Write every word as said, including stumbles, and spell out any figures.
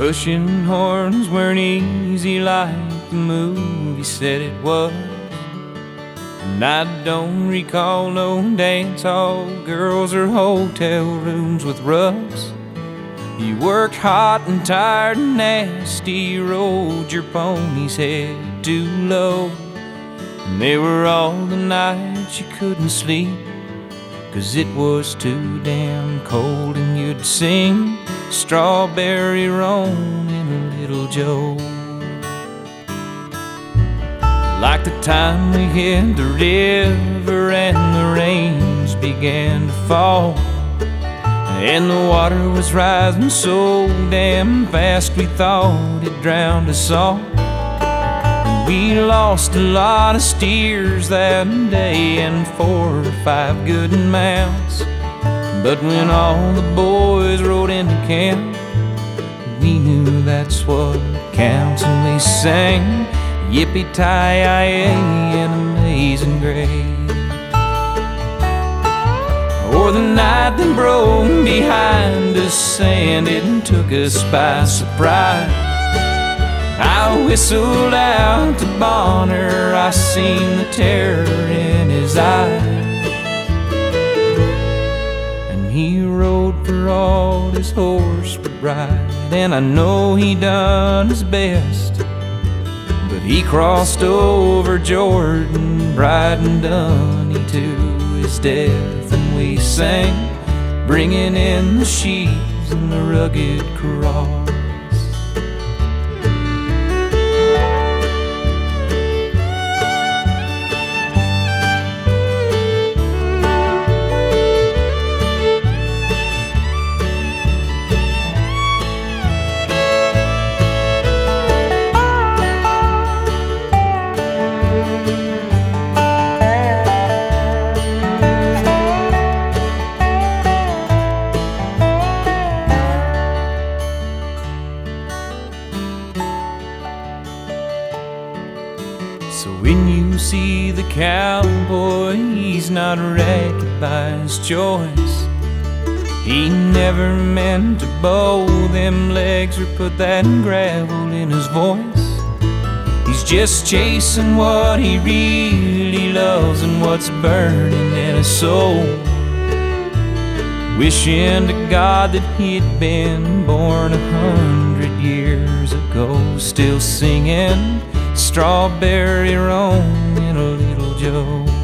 Pushing horns weren't easy like the movie said it was. And I don't recall no dance hall girls or hotel rooms with rugs. You worked hot and tired and nasty, rode your pony's head too low. And they were all the nights you couldn't sleep, 'cause it was too damn cold, and you'd sing Strawberry Roan in a Little Joe. Like the time we hit the river and the rains began to fall, and the water was rising so damn fast we thought it drowned us all. We lost a lot of steers that day and four or five good mounts. But when all the boys rode into camp, we knew that's what counts, and we sang Yippee-Ti-Yi-Yi and Amazing Grace. Or the night that broke behind us and it took us by surprise, I whistled out to Bonner, I seen the terror in his eyes. And he rode for all his horse would ride, and I know he done his best. But he crossed over Jordan, riding Dunny to his death. And we sang, bringing in the sheaves and the rugged cross. So when you see the cowboy, he's not ragged by his choice. He never meant to bow them legs or put that gravel in his voice. He's just chasing what he really loves and what's burning in his soul, wishing to God that he'd been born a hundred years ago, still singing Strawberry Roan in a Little Joe.